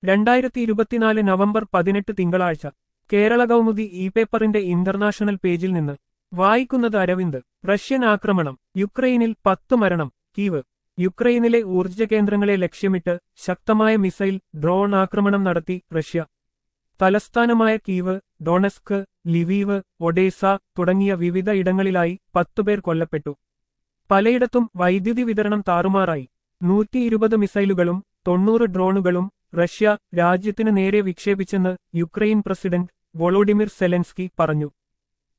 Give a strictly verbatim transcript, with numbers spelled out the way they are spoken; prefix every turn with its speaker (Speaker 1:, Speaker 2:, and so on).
Speaker 1: രണ്ടായിരത്തി ഇരുപത്തിനാല് നവംബർ പതിനെട്ട് തിങ്കളാഴ്ച കേരള കൗമുദി ഇ പേപ്പറിന്റെ ഇന്റർനാഷണൽ പേജിൽ നിന്ന് വായിക്കുന്നത് അരവിന്ദ്. റഷ്യൻ ആക്രമണം, യുക്രൈനിൽ പത്ത് മരണം. കീവ്. യുക്രൈനിലെ ഊർജ്ജ കേന്ദ്രങ്ങളെ ലക്ഷ്യമിട്ട് ശക്തമായ മിസൈൽ, ഡ്രോൺ ആക്രമണം നടത്തി റഷ്യ. തലസ്ഥാനമായ കീവ്, ഡൊണസ്ക്, ലിവീവ്, ഒഡേസ തുടങ്ങിയ വിവിധ ഇടങ്ങളിലായി പത്തുപേർ കൊല്ലപ്പെട്ടു. പലയിടത്തും വൈദ്യുതി വിതരണം താറുമാറായി. നൂറ്റി ഇരുപത് മിസൈലുകളും തൊണ്ണൂറ് ഡ്രോണുകളും റഷ്യ രാജ്യത്തിന് നേരെ വിക്ഷേപിച്ചെന്ന് യുക്രൈൻ പ്രസിഡന്റ് വൊളോഡിമിർ സെലൻസ്കി പറഞ്ഞു.